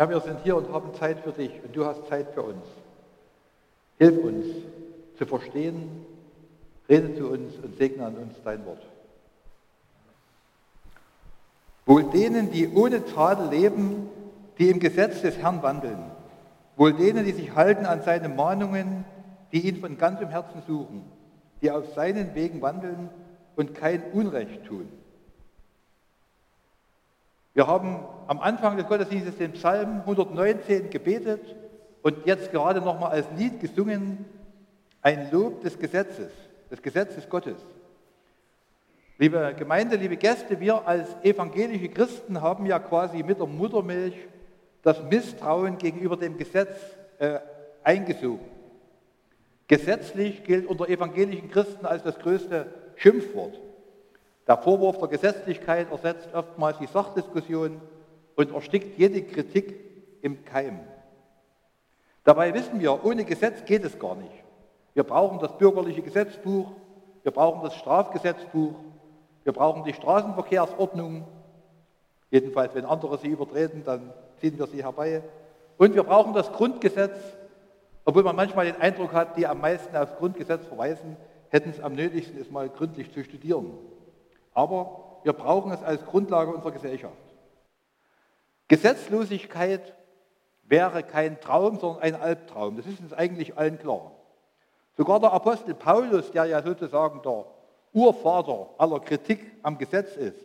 Herr, wir sind hier und haben Zeit für dich und du hast Zeit für uns. Hilf uns zu verstehen, rede zu uns und segne an uns dein Wort. Wohl denen, die ohne Tadel leben, die im Gesetz des Herrn wandeln. Wohl denen, die sich halten an seine Mahnungen, die ihn von ganzem Herzen suchen, die auf seinen Wegen wandeln und kein Unrecht tun. Wir haben am Anfang des Gottesdienstes den Psalm 119 gebetet und jetzt gerade nochmal als Lied gesungen, ein Lob des Gesetzes Gottes. Liebe Gemeinde, liebe Gäste, wir als evangelische Christen haben ja quasi mit der Muttermilch das Misstrauen gegenüber dem Gesetz eingesogen. Gesetzlich gilt unter evangelischen Christen als das größte Schimpfwort. Der Vorwurf der Gesetzlichkeit ersetzt oftmals die Sachdiskussion und erstickt jede Kritik im Keim. Dabei wissen wir, ohne Gesetz geht es gar nicht. Wir brauchen das bürgerliche Gesetzbuch, wir brauchen das Strafgesetzbuch, wir brauchen die Straßenverkehrsordnung, jedenfalls wenn andere sie übertreten, dann ziehen wir sie herbei. Und wir brauchen das Grundgesetz, obwohl man manchmal den Eindruck hat, die am meisten aufs Grundgesetz verweisen, hätten es am nötigsten, es mal gründlich zu studieren. Aber wir brauchen es als Grundlage unserer Gesellschaft. Gesetzlosigkeit wäre kein Traum, sondern ein Albtraum. Das ist uns eigentlich allen klar. Sogar der Apostel Paulus, der ja sozusagen der Urvater aller Kritik am Gesetz ist,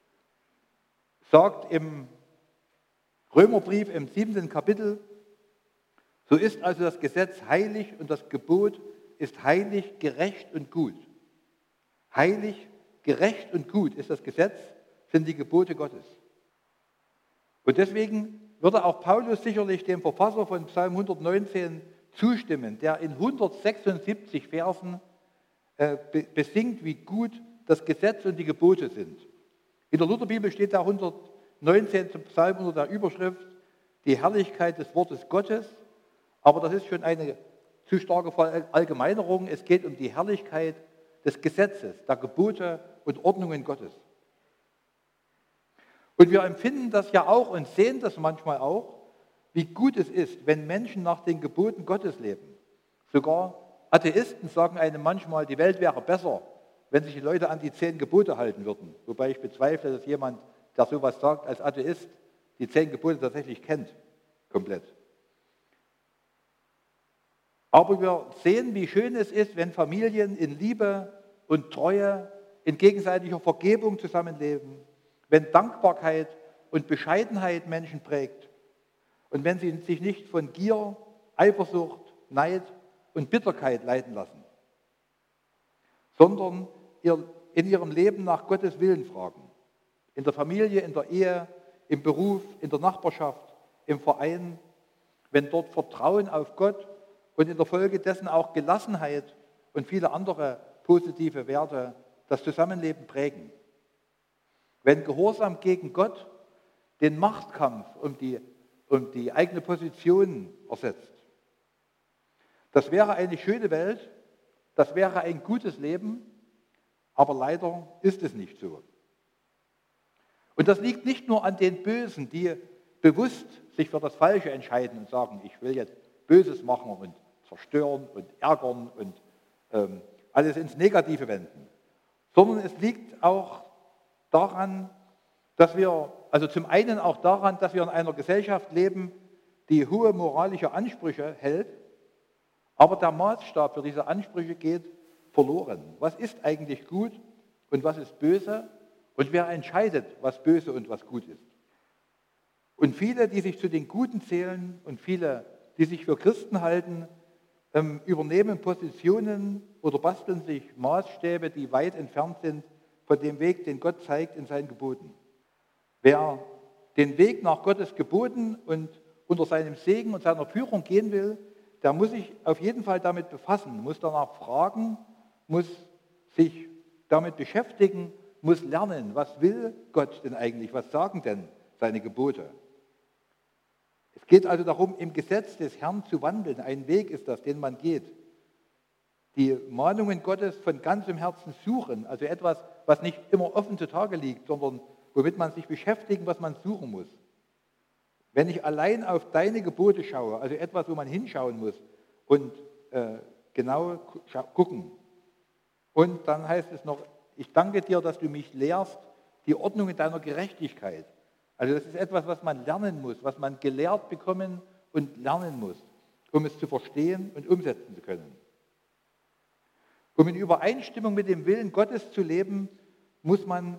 sagt im Römerbrief im 7. Kapitel, so ist also das Gesetz heilig und das Gebot ist heilig, gerecht und gut. Heilig, gerecht und gut ist das Gesetz, sind die Gebote Gottes. Und deswegen würde auch Paulus sicherlich dem Verfasser von Psalm 119 zustimmen, der in 176 Versen besingt, wie gut das Gesetz und die Gebote sind. In der Lutherbibel steht da 119. Psalm unter der Überschrift die Herrlichkeit des Wortes Gottes, aber das ist schon eine zu starke Verallgemeinerung. Es geht um die Herrlichkeit des Gesetzes, der Gebote und Ordnungen Gottes. Und wir empfinden das ja auch und sehen das manchmal auch, wie gut es ist, wenn Menschen nach den Geboten Gottes leben. Sogar Atheisten sagen einem manchmal, die Welt wäre besser, wenn sich die Leute an die 10 Gebote halten würden. Wobei ich bezweifle, dass jemand, der sowas sagt, als Atheist die 10 Gebote tatsächlich kennt, komplett. Aber wir sehen, wie schön es ist, wenn Familien in Liebe und Treue, in gegenseitiger Vergebung zusammenleben, wenn Dankbarkeit und Bescheidenheit Menschen prägt und wenn sie sich nicht von Gier, Eifersucht, Neid und Bitterkeit leiten lassen, sondern in ihrem Leben nach Gottes Willen fragen. In der Familie, in der Ehe, im Beruf, in der Nachbarschaft, im Verein, wenn dort Vertrauen auf Gott und in der Folge dessen auch Gelassenheit und viele andere positive Werte das Zusammenleben prägen. Wenn Gehorsam gegen Gott den Machtkampf um die eigene Position ersetzt. Das wäre eine schöne Welt, das wäre ein gutes Leben, aber leider ist es nicht so. Und das liegt nicht nur an den Bösen, die bewusst sich für das Falsche entscheiden und sagen, ich will jetzt Böses machen und zerstören und ärgern und alles ins Negative wenden, sondern es liegt auch daran, dass wir, also zum einen auch daran, dass wir in einer Gesellschaft leben, die hohe moralische Ansprüche hält, aber der Maßstab für diese Ansprüche geht verloren. Was ist eigentlich gut und was ist böse? Und wer entscheidet, was böse und was gut ist? Und viele, die sich zu den Guten zählen und viele, die sich für Christen halten, übernehmen Positionen oder basteln sich Maßstäbe, die weit entfernt sind von dem Weg, den Gott zeigt in seinen Geboten. Wer den Weg nach Gottes Geboten und unter seinem Segen und seiner Führung gehen will, der muss sich auf jeden Fall damit befassen, muss danach fragen, muss sich damit beschäftigen, muss lernen, was will Gott denn eigentlich, was sagen denn seine Gebote. Es geht also darum, im Gesetz des Herrn zu wandeln. Ein Weg ist das, den man geht. Die Mahnungen Gottes von ganzem Herzen suchen, also etwas, was nicht immer offen zutage liegt, sondern womit man sich beschäftigen, was man suchen muss. Wenn ich allein auf deine Gebote schaue, also etwas, wo man hinschauen muss und genau gucken. Und dann heißt es noch, ich danke dir, dass du mich lehrst, die Ordnung in deiner Gerechtigkeit. Also das ist etwas, was man lernen muss, was man gelehrt bekommen und lernen muss, um es zu verstehen und umsetzen zu können. Um in Übereinstimmung mit dem Willen Gottes zu leben, muss man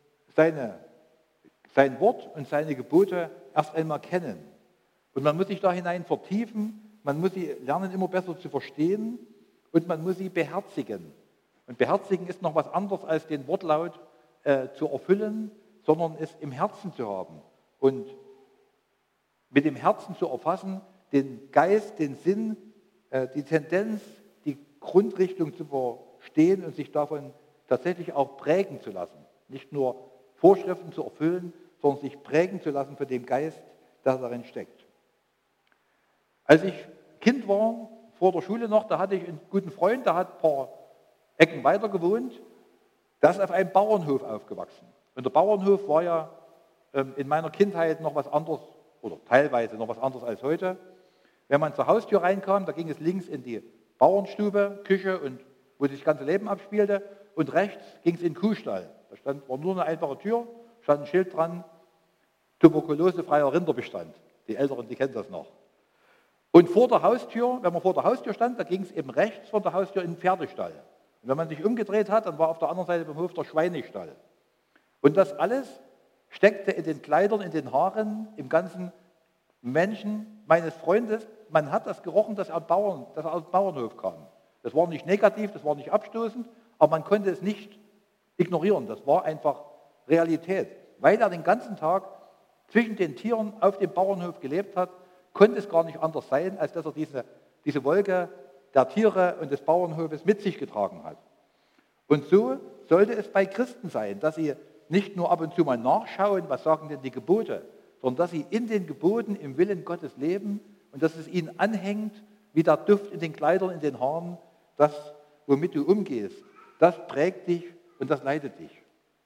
sein Wort und seine Gebote erst einmal kennen. Und man muss sich da hinein vertiefen, man muss sie lernen, immer besser zu verstehen und man muss sie beherzigen. Und beherzigen ist noch was anderes als den Wortlaut zu erfüllen, sondern es im Herzen zu haben und mit dem Herzen zu erfassen, den Geist, den Sinn, die Tendenz, die Grundrichtung zu verstehen und sich davon tatsächlich auch prägen zu lassen. Nicht nur Vorschriften zu erfüllen, sondern sich prägen zu lassen von dem Geist, der darin steckt. Als ich Kind war, vor der Schule noch, da hatte ich einen guten Freund, der hat ein paar Ecken weiter gewohnt, der ist auf einem Bauernhof aufgewachsen. Und der Bauernhof war ja in meiner Kindheit noch was anderes, oder teilweise noch was anderes als heute. Wenn man zur Haustür reinkam, da ging es links in die Bauernstube, Küche, und wo sich das ganze Leben abspielte, und rechts ging es in den Kuhstall. Da war nur eine einfache Tür, stand ein Schild dran, tuberkulosefreier Rinderbestand. Die Älteren, die kennen das noch. Und vor der Haustür, wenn man vor der Haustür stand, da ging es eben rechts von der Haustür in den Pferdestall. Und wenn man sich umgedreht hat, dann war auf der anderen Seite beim Hof der Schweinestall. Und das alles steckte in den Kleidern, in den Haaren, im ganzen Menschen meines Freundes. Man hat das gerochen, dass er aus dem Bauernhof kam. Das war nicht negativ, das war nicht abstoßend, aber man konnte es nicht ignorieren. Das war einfach Realität. Weil er den ganzen Tag zwischen den Tieren auf dem Bauernhof gelebt hat, konnte es gar nicht anders sein, als dass er diese Wolke der Tiere und des Bauernhofes mit sich getragen hat. Und so sollte es bei Christen sein, dass sie nicht nur ab und zu mal nachschauen, was sagen denn die Gebote, sondern dass sie in den Geboten im Willen Gottes leben und dass es ihnen anhängt, wie der Duft in den Kleidern, in den Haaren, das, womit du umgehst, das prägt dich und das leitet dich.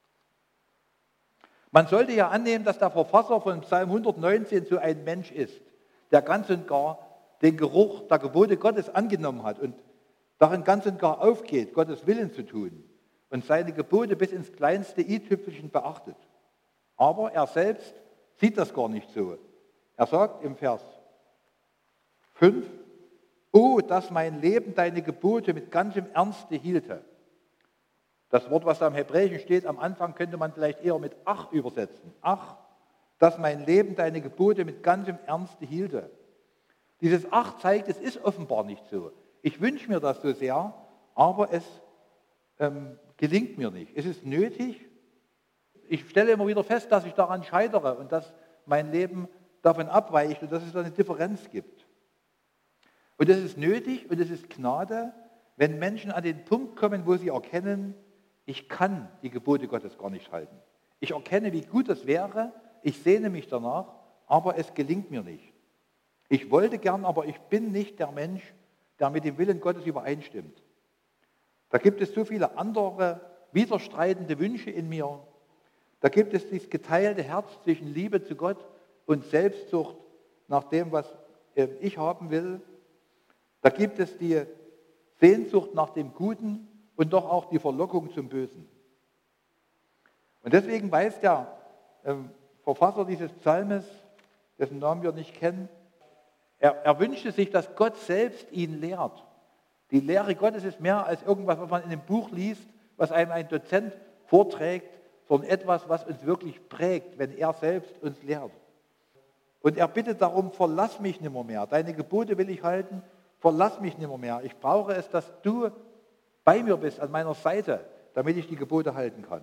Man sollte ja annehmen, dass der Verfasser von Psalm 119 so ein Mensch ist, der ganz und gar den Geruch der Gebote Gottes angenommen hat und darin ganz und gar aufgeht, Gottes Willen zu tun und seine Gebote bis ins kleinste i-Tüpfelchen beachtet. Aber er selbst sieht das gar nicht so. Er sagt im Vers 5, oh, dass mein Leben deine Gebote mit ganzem Ernste hielte. Das Wort, was da im Hebräischen steht, am Anfang könnte man vielleicht eher mit ach übersetzen. Ach, dass mein Leben deine Gebote mit ganzem Ernste hielte. Dieses ach zeigt, es ist offenbar nicht so. Ich wünsche mir das so sehr, aber es gelingt mir nicht. Es ist nötig. Ich stelle immer wieder fest, dass ich daran scheitere und dass mein Leben davon abweicht und dass es da eine Differenz gibt. Und es ist nötig und es ist Gnade, wenn Menschen an den Punkt kommen, wo sie erkennen, ich kann die Gebote Gottes gar nicht halten. Ich erkenne, wie gut es wäre, ich sehne mich danach, aber es gelingt mir nicht. Ich wollte gern, aber ich bin nicht der Mensch, der mit dem Willen Gottes übereinstimmt. Da gibt es so viele andere widerstreitende Wünsche in mir. Da gibt es dieses geteilte Herz zwischen Liebe zu Gott und Selbstsucht nach dem, was ich haben will. Da gibt es die Sehnsucht nach dem Guten und doch auch die Verlockung zum Bösen. Und deswegen weiß der Verfasser dieses Psalmes, dessen Namen wir nicht kennen, er wünschte sich, dass Gott selbst ihn lehrt. Die Lehre Gottes ist mehr als irgendwas, was man in einem Buch liest, was einem ein Dozent vorträgt, sondern etwas, was uns wirklich prägt, wenn er selbst uns lehrt. Und er bittet darum, verlass mich nimmermehr. Deine Gebote will ich halten, verlass mich nimmermehr. Ich brauche es, dass du bei mir bist, an meiner Seite, damit ich die Gebote halten kann.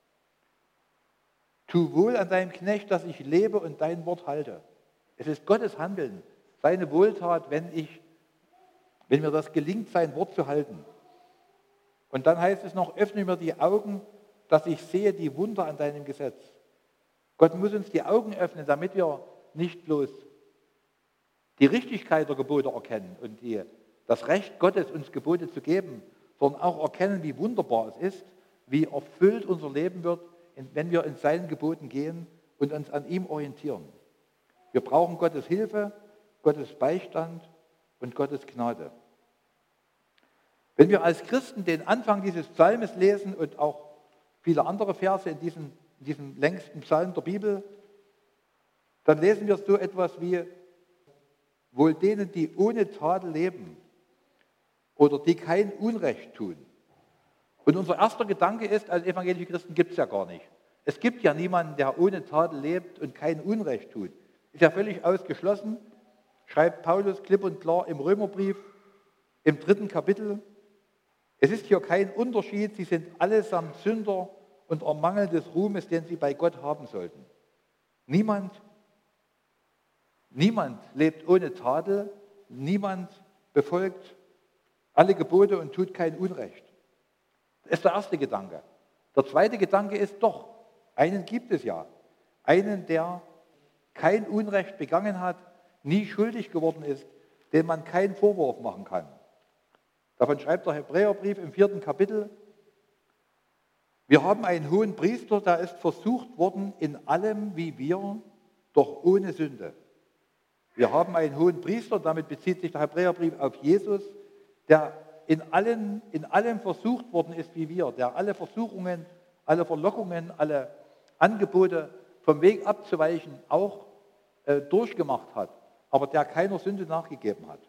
Tu wohl an deinem Knecht, dass ich lebe und dein Wort halte. Es ist Gottes Handeln, seine Wohltat, wenn mir das gelingt, sein Wort zu halten. Und dann heißt es noch, öffne mir die Augen, dass ich sehe die Wunder an deinem Gesetz. Gott muss uns die Augen öffnen, damit wir nicht bloß die Richtigkeit der Gebote erkennen und das Recht Gottes, uns Gebote zu geben, sondern auch erkennen, wie wunderbar es ist, wie erfüllt unser Leben wird, wenn wir in seinen Geboten gehen und uns an ihm orientieren. Wir brauchen Gottes Hilfe, Gottes Beistand und Gottes Gnade. Wenn wir als Christen den Anfang dieses Psalmes lesen und auch viele andere Verse in diesem längsten Psalm der Bibel, dann lesen wir so etwas wie: Wohl denen, die ohne Tadel leben oder die kein Unrecht tun. Und unser erster Gedanke ist, als evangelische Christen gibt es ja gar nicht. Es gibt ja niemanden, der ohne Tadel lebt und kein Unrecht tut. Ist ja völlig ausgeschlossen, schreibt Paulus klipp und klar im Römerbrief im 3. Kapitel. Es ist hier kein Unterschied, sie sind allesamt Sünder und ermangeln des Ruhmes, den sie bei Gott haben sollten. Niemand lebt ohne Tadel, niemand befolgt alle Gebote und tut kein Unrecht. Das ist der erste Gedanke. Der zweite Gedanke ist doch, einen gibt es ja. Einen, der kein Unrecht begangen hat, nie schuldig geworden ist, dem man keinen Vorwurf machen kann. Davon schreibt der Hebräerbrief im 4. Kapitel: Wir haben einen hohen Priester, der ist versucht worden in allem wie wir, doch ohne Sünde. Wir haben einen hohen Priester, damit bezieht sich der Hebräerbrief auf Jesus, der in allem versucht worden ist wie wir, der alle Versuchungen, alle Verlockungen, alle Angebote vom Weg abzuweichen auch durchgemacht hat, aber der keiner Sünde nachgegeben hat.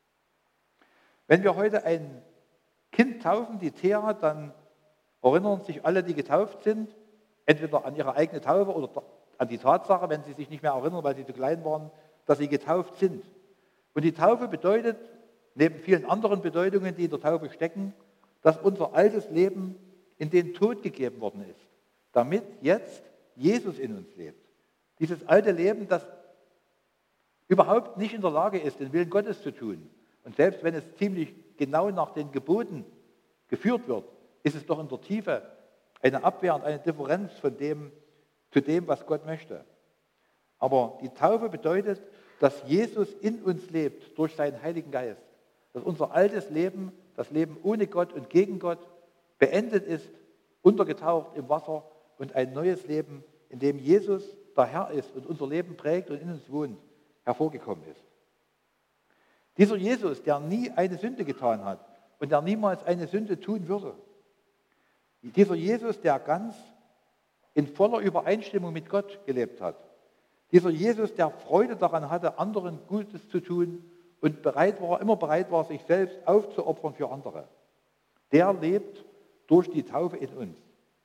Wenn wir heute ein Kind taufen, die Thea, dann erinnern sich alle, die getauft sind, entweder an ihre eigene Taufe oder an die Tatsache, wenn sie sich nicht mehr erinnern, weil sie zu klein waren, dass sie getauft sind. Und die Taufe bedeutet, neben vielen anderen Bedeutungen, die in der Taufe stecken, dass unser altes Leben in den Tod gegeben worden ist, damit jetzt Jesus in uns lebt. Dieses alte Leben, das überhaupt nicht in der Lage ist, den Willen Gottes zu tun. Und selbst wenn es ziemlich genau nach den Geboten geführt wird, ist es doch in der Tiefe eine Abwehr und eine Differenz von dem zu dem, was Gott möchte. Aber die Taufe bedeutet, dass Jesus in uns lebt durch seinen Heiligen Geist. Dass unser altes Leben, das Leben ohne Gott und gegen Gott, beendet ist, untergetaucht im Wasser und ein neues Leben, in dem Jesus der Herr ist und unser Leben prägt und in uns wohnt, hervorgekommen ist. Dieser Jesus, der nie eine Sünde getan hat und der niemals eine Sünde tun würde. Dieser Jesus, der ganz in voller Übereinstimmung mit Gott gelebt hat. Dieser Jesus, der Freude daran hatte, anderen Gutes zu tun und immer bereit war, sich selbst aufzuopfern für andere. Der lebt durch die Taufe in uns.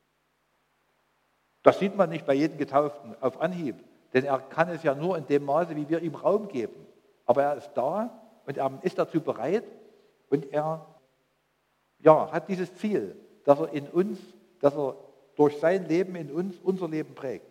Das sieht man nicht bei jedem Getauften auf Anhieb, denn er kann es ja nur in dem Maße, wie wir ihm Raum geben. Aber er ist da und er ist dazu bereit und er hat dieses Ziel, dass er durch sein Leben in uns unser Leben prägt.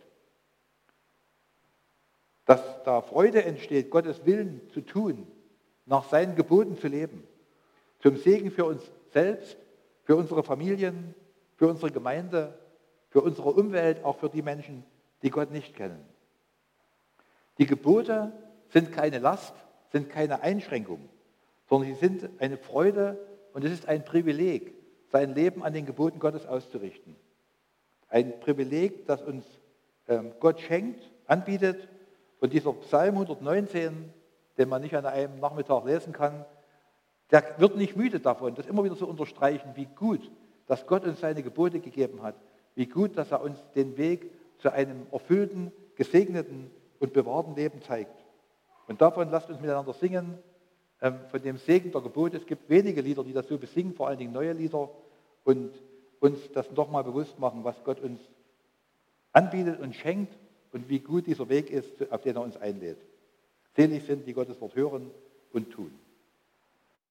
Dass da Freude entsteht, Gottes Willen zu tun, nach seinen Geboten zu leben. Zum Segen für uns selbst, für unsere Familien, für unsere Gemeinde, für unsere Umwelt, auch für die Menschen, die Gott nicht kennen. Die Gebote sind keine Last, sind keine Einschränkung, sondern sie sind eine Freude und es ist ein Privileg, sein Leben an den Geboten Gottes auszurichten. Ein Privileg, das uns Gott schenkt, anbietet. Und dieser Psalm 119, den man nicht an einem Nachmittag lesen kann, der wird nicht müde davon, das immer wieder zu unterstreichen, wie gut, dass Gott uns seine Gebote gegeben hat, wie gut, dass er uns den Weg zu einem erfüllten, gesegneten und bewahrten Leben zeigt. Und davon lasst uns miteinander singen, von dem Segen der Gebote. Es gibt wenige Lieder, die das so besingen, vor allen Dingen neue Lieder, und uns das nochmal bewusst machen, was Gott uns anbietet und schenkt und wie gut dieser Weg ist, auf den er uns einlädt. Selig sind, die Gottes Wort hören und tun.